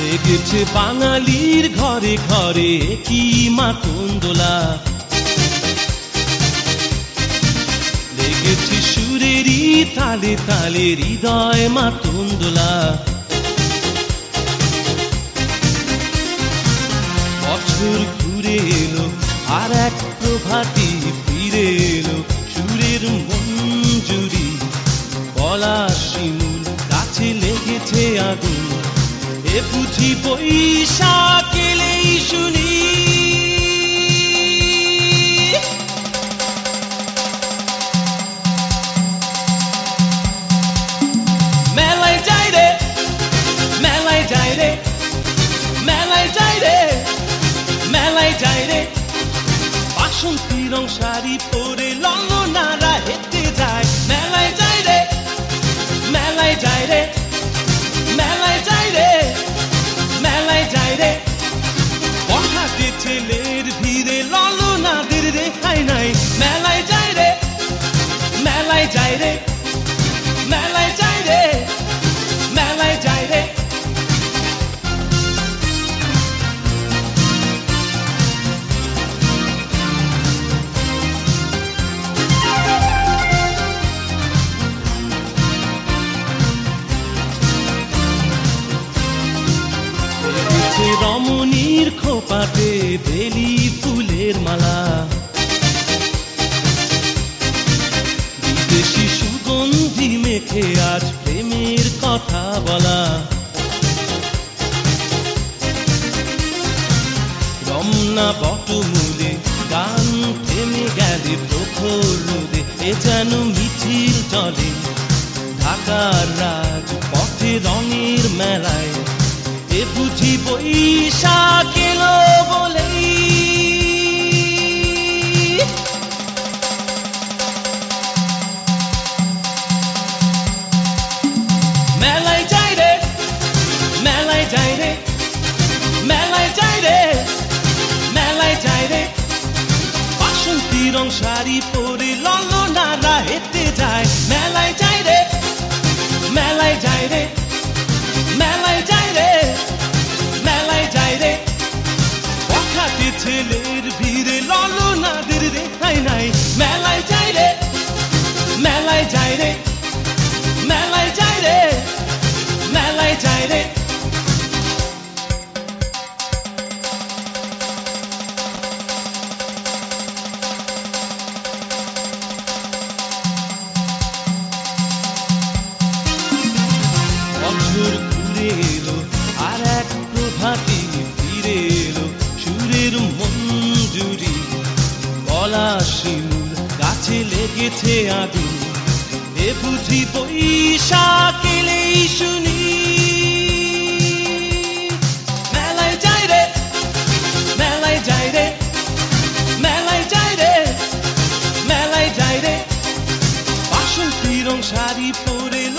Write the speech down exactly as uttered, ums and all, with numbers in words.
লেগেছে বাঙালির ঘরে ঘরে কি মাতন্দোলা, লেগেছে সুরেরই তালে তালে হৃদয় মাতন্দোলা। বছর ঘুরে এলো আর এক প্রভাতী ফিরে এলো, সুরের মঞ্জুরি পলাশ শিমুল গাছে লেগেছে আগুন, এ বুঝি বৈশাখ এলেই শুনি। মেলায় যাই রে মেলায় যাই রে মেলায় যাই রে মেলায় যাই রে, বাসন্তী রং শাড়ি পরে ললনারা হেঁটে যায়। মেলায় যাই রে মেলায় যাই রে মেলায় যাই রে মেলায় যাই রে, বখাটে ছেলের ভিড়ে ললনাদের রেখাই নাই। মেলায় যাই রে মেলায় যাই রে মেলায় যাই রে মেলায় যাই রে। রমণীর খোপাতে বেলি ফুলের মালা, বিদেশি সুগন্ধি মেখে আজ প্রেমের কথা বলা। রমনা বটমূলে গান থেমে গেলে প্রখর রোদে, এ যেন মিছিল চলে ঢাকার রাজ পথে রঙের মেলায়, এ বুঝি বৈশাখ এলো বলেই। মেলায় যাই রে মেলায় যাই রে মেলায় যাই রে মেলায় যাই রে, বাসন্তী রং শাড়ি পরে ললনারা হেঁটে যায়। মেলায় যাই রে মেলায় যাই রে মেলায় যাই রে মেলায় যাই রে, বখাটে ছেলের ভিড়ে ললনাদের রেখাই নাই। মেলায় যাই রে মেলায় যাই রে মেলায় যাই রে মেলায় যাই রে। বছর ঘুরে এলো আর এক প্রভাতী ফিরে এলো, সুরের মঞ্জুরি পলাশ শিমুল গাছে লেগেছে আগুন, এ বুঝি বৈশাখ এলেই শুনি। মেলায় যাই রে মেলায় যাই রে মেলায় যাই রে মেলায় যাই রে, বাসন্তী রং শাড়ি পরে